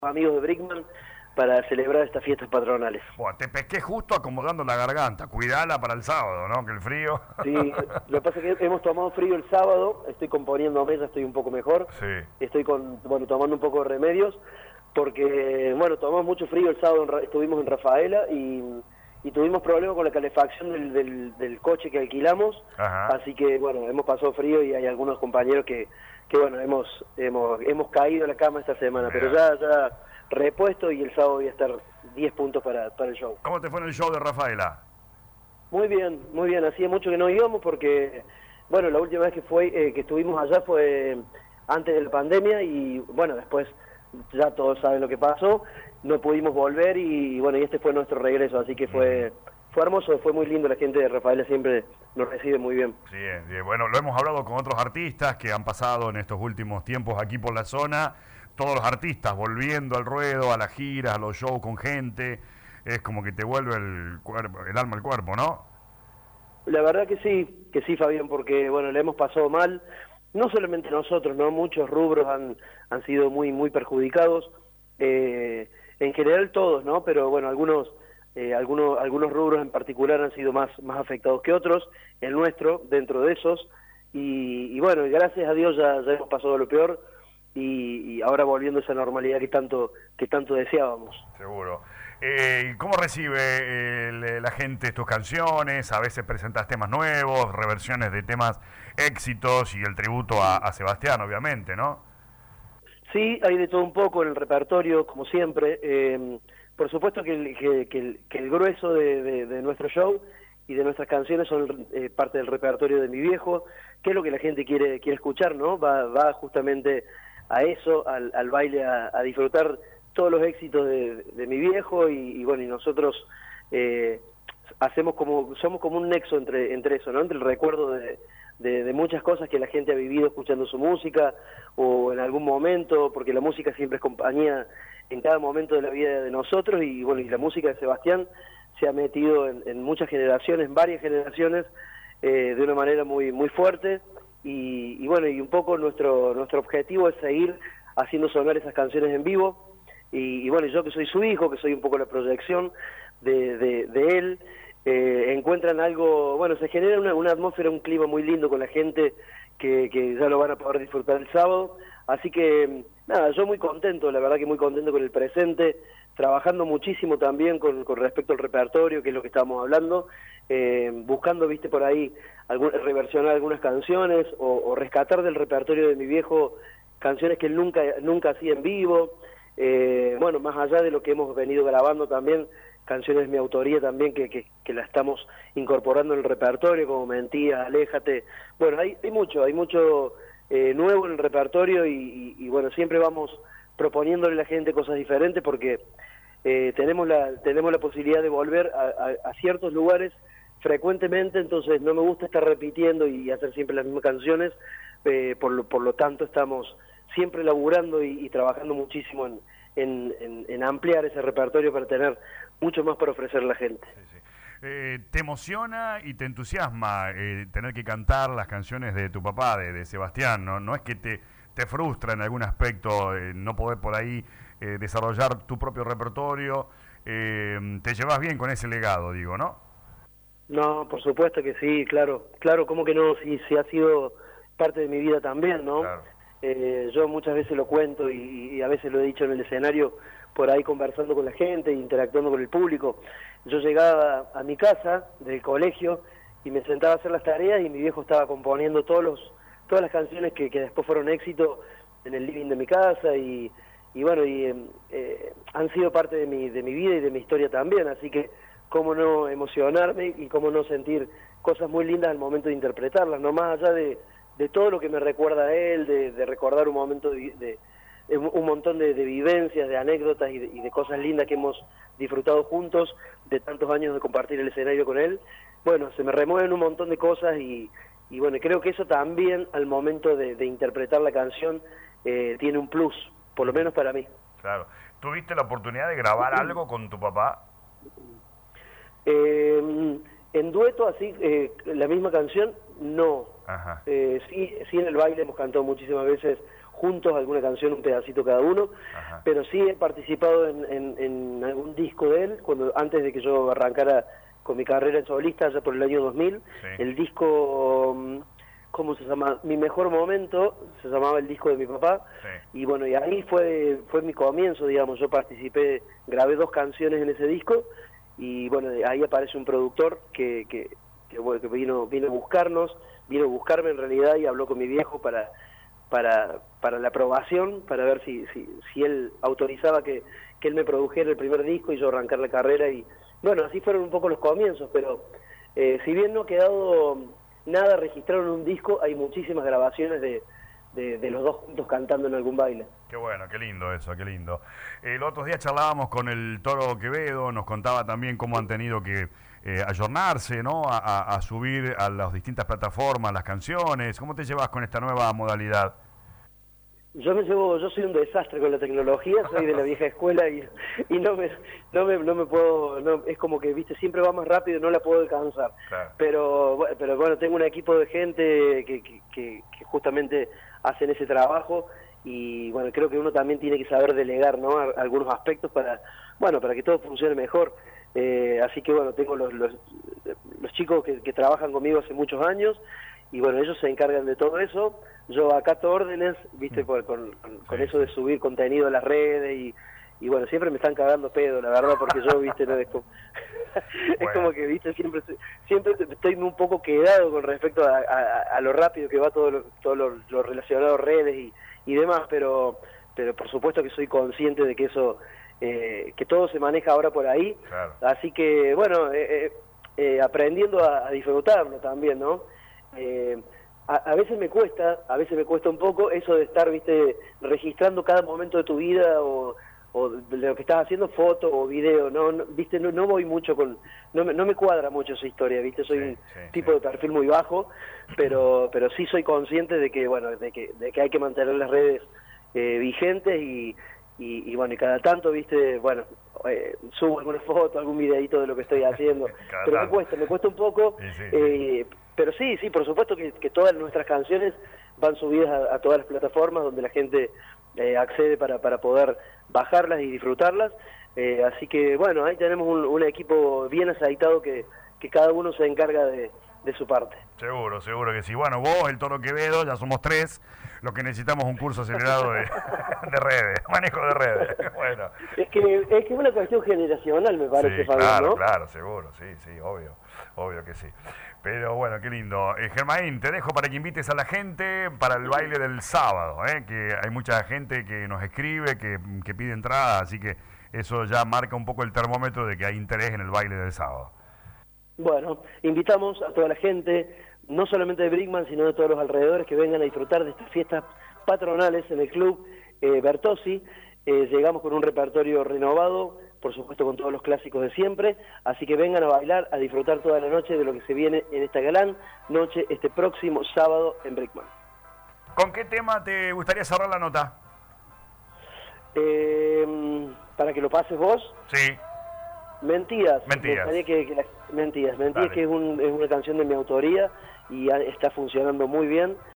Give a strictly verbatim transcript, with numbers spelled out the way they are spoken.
amigos de Brickman para celebrar estas fiestas patronales. Bueno, te pesqué justo acomodando la garganta, cuidala para el sábado, ¿no? Que el frío... Sí, lo que pasa es que hemos tomado frío el sábado, estoy componiéndome, ya estoy un poco mejor, Sí. estoy con, bueno, tomando un poco de remedios, porque, bueno, tomamos mucho frío el sábado, en Ra- estuvimos en Rafaela y, y tuvimos problemas con la calefacción del, del, del coche que alquilamos, Ajá. así que, bueno, hemos pasado frío y hay algunos compañeros que, que bueno, hemos, hemos, hemos caído en la cama esta semana, Bien. pero ya, ya repuesto y el sábado voy a estar diez puntos para, para el show. ¿Cómo te fue en el show de Rafaela? Muy bien, muy bien. Hacía mucho que no íbamos porque, bueno, la última vez que fue eh, que estuvimos allá fue antes de la pandemia y, bueno, después ya todos saben lo que pasó. No pudimos volver y, bueno, y este fue nuestro regreso, así que fue fue hermoso, fue muy lindo. La gente de Rafaela siempre nos recibe muy bien. Sí, eh, bueno, lo hemos hablado con otros artistas que han pasado en estos últimos tiempos aquí por la zona. Todos los artistas volviendo al ruedo, a las giras, a los shows con gente. Es como que te vuelve el cuerpo, el alma al cuerpo, ¿no? La verdad que sí, que sí, Fabián, porque, bueno, le hemos pasado mal. No solamente nosotros, ¿no? Muchos rubros han, han sido muy, muy perjudicados. Eh, en general todos, ¿no? Pero, bueno, algunos... Eh, algunos algunos rubros en particular han sido más más afectados que otros, el nuestro dentro de esos, y, y bueno, gracias a Dios ya, ya hemos pasado lo peor y, y ahora volviendo a esa normalidad que tanto que tanto deseábamos. Seguro. Eh, ¿Cómo recibe el, la gente tus canciones? A veces presentas temas nuevos, reversiones de temas éxitos y el tributo a, a Sebastián, obviamente, ¿no? Sí, hay de todo un poco en el repertorio, como siempre. Eh, por supuesto que el, que, que el, que el grueso de, de, de nuestro show y de nuestras canciones son eh, parte del repertorio de mi viejo, que es lo que la gente quiere quiere escuchar, ¿no? Va, va justamente a eso, al, al baile, a, a disfrutar todos los éxitos de, de mi viejo y, y bueno, y nosotros eh, hacemos como, somos como un nexo entre, entre eso, ¿no? Entre el recuerdo de, de, de muchas cosas que la gente ha vivido escuchando su música o en algún momento, porque la música siempre es compañía en cada momento de la vida de nosotros y bueno, y la música de Sebastián se ha metido en, en muchas generaciones, en varias generaciones, eh, de una manera muy muy fuerte y, y bueno, y un poco nuestro nuestro objetivo es seguir haciendo sonar esas canciones en vivo y, y bueno, yo que soy su hijo, que soy un poco la proyección de, de, de él, eh, encuentran algo, bueno, se genera una, una atmósfera, un clima muy lindo con la gente que, que ya lo van a poder disfrutar el sábado, así que nada, yo muy contento, la verdad que muy contento con el presente, trabajando muchísimo también con, con respecto al repertorio, que es lo que estábamos hablando, eh, buscando, viste, por ahí, algún, reversionar algunas canciones o, o rescatar del repertorio de mi viejo canciones que él nunca, nunca hacía en vivo, eh, bueno, más allá de lo que hemos venido grabando también, canciones de mi autoría también que, que, que la estamos incorporando en el repertorio, como Mentira, Aléjate, bueno, hay, hay mucho, hay mucho eh, nuevo en el repertorio y, y, y bueno, siempre vamos proponiéndole a la gente cosas diferentes porque eh, tenemos la tenemos la posibilidad de volver a, a, a ciertos lugares frecuentemente, entonces no me gusta estar repitiendo y hacer siempre las mismas canciones, eh, por, lo, por lo tanto estamos siempre laburando y, y trabajando muchísimo en, en, en, en ampliar ese repertorio para tener mucho más para ofrecer a la gente. Sí, sí. Eh, ¿Te emociona y te entusiasma eh, tener que cantar las canciones de tu papá, de, de Sebastián? ¿No? No es que te, te frustra en algún aspecto eh, no poder por ahí eh, desarrollar tu propio repertorio. Eh, te llevas bien con ese legado, digo, ¿no? No, por supuesto que sí, claro, claro, ¿cómo que no? Si, si ha sido parte de mi vida también, ¿no? Claro. Eh, yo muchas veces lo cuento y, y a veces lo he dicho en el escenario, por ahí conversando con la gente, interactuando con el público. Yo llegaba a mi casa del colegio y me sentaba a hacer las tareas y mi viejo estaba componiendo todos los, todas las canciones que, que después fueron éxito en el living de mi casa y, y bueno, y eh, han sido parte de mi, de mi vida y de mi historia también, así que cómo no emocionarme y cómo no sentir cosas muy lindas al momento de interpretarlas, no más allá de, de todo lo que me recuerda a él, de, de recordar un momento de, de un montón de, de vivencias, de anécdotas y de, y de cosas lindas que hemos disfrutado juntos, de tantos años de compartir el escenario con él. Bueno, se me remueven un montón de cosas y, y bueno, creo que eso también al momento de, de interpretar la canción eh, tiene un plus, por lo menos para mí. Claro. ¿Tuviste la oportunidad de grabar algo con tu papá? Eh, en dueto, así, eh, la misma canción, no. Ajá. Eh, sí, sí, en el baile hemos cantado muchísimas veces juntos alguna canción, un pedacito cada uno. Ajá. Pero sí he participado en, en, en algún disco de él, cuando antes de que yo arrancara con mi carrera en solista, ya por el año dos mil, sí. El disco, ¿cómo se llama? Mi mejor momento, se llamaba el disco de mi papá, sí. Y bueno, y ahí fue, fue mi comienzo, digamos, yo participé, grabé dos canciones en ese disco, y bueno, ahí aparece un productor que, que, que, bueno, que vino, vino a buscarnos, vino a buscarme en realidad y habló con mi viejo para, para, para la aprobación, para ver si, si, si él autorizaba que, que él me produjera el primer disco y yo arrancar la carrera, y bueno, así fueron un poco los comienzos, pero eh, si bien no ha quedado nada registrado en un disco, hay muchísimas grabaciones de, de, de los dos juntos cantando en algún baile. Qué bueno, qué lindo eso, qué lindo. El otro día charlábamos con el Toro Quevedo, nos contaba también cómo han tenido que eh, ayornarse, ¿no? A, a, a subir a las distintas plataformas las canciones. ¿Cómo te llevas con esta nueva modalidad? Yo me llevo, yo soy un desastre con la tecnología, soy de la vieja escuela y, y no me no me no me puedo, no, es como que viste siempre va más rápido y no la puedo alcanzar. Claro. Pero pero bueno, tengo un equipo de gente que, que, que, que justamente hacen ese trabajo y bueno, creo que uno también tiene que saber delegar, ¿no? A, algunos aspectos para bueno, para que todo funcione mejor. Eh, así que bueno, tengo los los, los chicos que, que trabajan conmigo hace muchos años. Y bueno, ellos se encargan de todo eso, yo acato órdenes, viste, por, con, con, con sí, eso de subir contenido a las redes y, y bueno, siempre me están cagando pedo, la verdad, porque yo, viste, no es como, es bueno. Como que, viste, siempre siempre estoy un poco quedado con respecto a, a, a lo rápido que va todo lo, todo lo, lo relacionado a redes y, y demás, pero pero por supuesto que soy consciente de que eso, eh, que todo se maneja ahora por ahí, claro. Así que, bueno, eh, eh, aprendiendo a, a disfrutarlo también, ¿no? Eh, a, a veces me cuesta, a veces me cuesta un poco eso de estar, viste, registrando cada momento de tu vida o, o de lo que estás haciendo, foto o video, no, no viste, no, no voy mucho con, no me, no me cuadra mucho esa historia, viste, soy sí, un sí, tipo sí. de perfil muy bajo, pero pero sí soy consciente de que, bueno, de que, de que hay que mantener las redes eh, vigentes y, y, y bueno, y cada tanto, viste, bueno, eh, subo alguna foto, algún videito de lo que estoy haciendo, pero tanto. me cuesta, me cuesta un poco, sí, sí, eh, sí. Pero sí, sí, por supuesto que, que todas nuestras canciones van subidas a, a todas las plataformas donde la gente eh, accede para, para poder bajarlas y disfrutarlas. Eh, así que, bueno, ahí tenemos un, un equipo bien aceitado que, que cada uno se encarga de, de su parte. Seguro, seguro que sí. Bueno, vos, el Toro Quevedo, ya somos tres. Lo que necesitamos es un curso acelerado de, de redes, manejo de redes. Bueno. Es que es que es una cuestión generacional, me parece, sí, Fabián, claro, ¿no? Claro, seguro, sí, sí, obvio, obvio que sí. Pero bueno, qué lindo. Eh, Germain, te dejo para que invites a la gente para el baile del sábado, ¿eh? Que hay mucha gente que nos escribe, que, que pide entrada, así que eso ya marca un poco el termómetro de que hay interés en el baile del sábado. Bueno, invitamos a toda la gente, no solamente de Brickman, sino de todos los alrededores, que vengan a disfrutar de estas fiestas patronales en el club eh, Bertozzi. Eh, llegamos con un repertorio renovado, por supuesto con todos los clásicos de siempre, así que vengan a bailar, a disfrutar toda la noche de lo que se viene en esta gran noche, este próximo sábado en Brickman. ¿Con qué tema te gustaría cerrar la nota? Eh, para que lo pases vos. Sí. Mentiras. Mentiras. Me que, que la, mentiras, mentiras que es, un, es una canción de mi autoría y está funcionando muy bien.